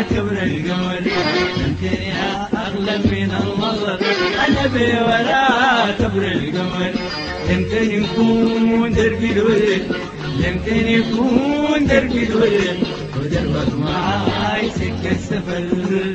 كبر القمر يمكن يا أغلى من النظر النبي ولا كبر القمر يمكن يكون دربي الولد يمكن يكون دربي الولد ودربك معاي سكة سفر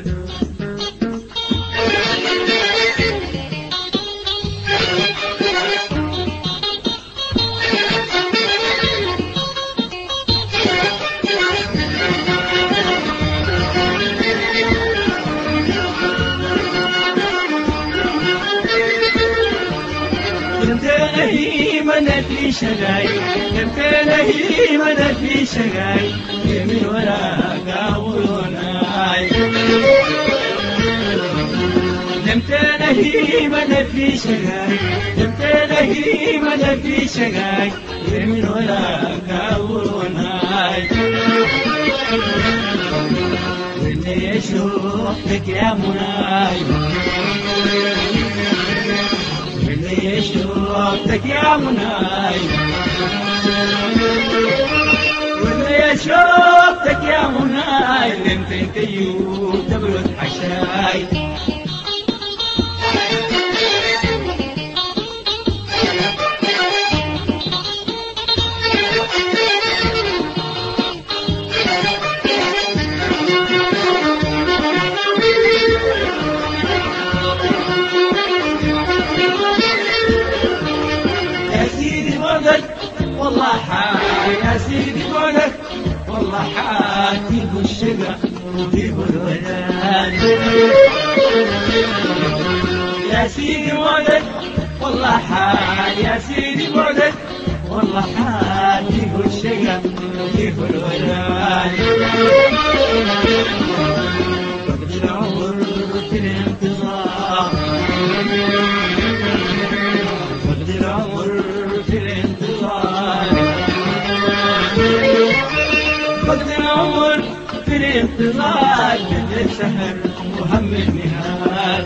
من في شقاي انت لهي من في شقاي من وراك اولوناي انت لهي من في شقاي انت لهي من في شقاي من وراك اولوناي واللي يشوفك يا مناي واللي يشوفك يا مناي واللي يشوفك يا مناي انت يوم تبرد حشاي والله حاي يا سيدي قولك والله حاتي بالشقا وفي بالولاد يا سيدي قولك والله حاي يا سيدي قولك والله حاتي بالشقا وفي بالولاد وقت العمر في الانتظار وقت العمر في الانتظار وقت العمر في الانتظار مثل السهر وهم النهار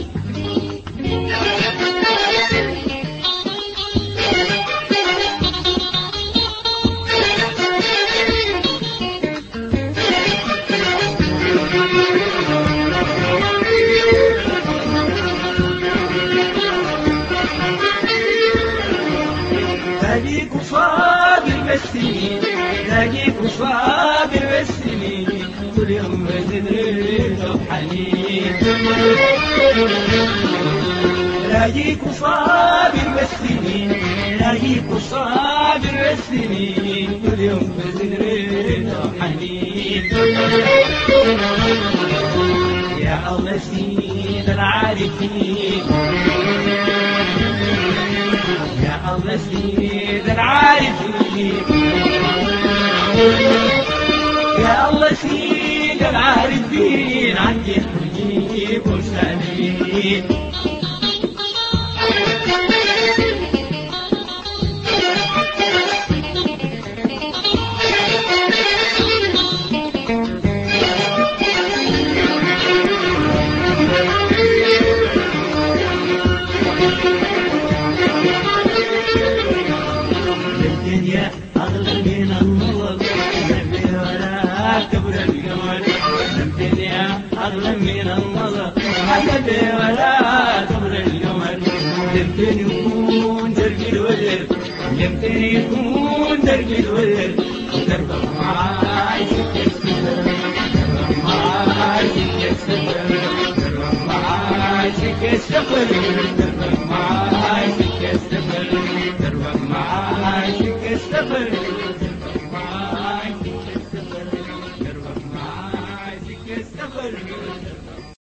لاقيك وصابر بالسنين لاقيك وصابر بالسنين كل يوم بزيد بحنين لاقيك وصابر بالسنين لاقيك وصابر بالسنين كل يوم بزيد بحنين يا الله سيد العارفين يا الله سيد العارفين يا الله سيد العارفين عندي حجيب وسالمين الدنيا أغلى من النظر النبي ولا كبر القمر الدنيا أغلى من النظر النبي ولا كبر القمر يمكن يكون درب الولد يمكن يكون درب الولد دربك معاي سكة سفر دربك معاي سكة سفر دربك معاي سكة سفر دربك معاي سكة سفر دربك معاي سكة سفر دربك معاي سكة سفر دربك معاي سكة سفر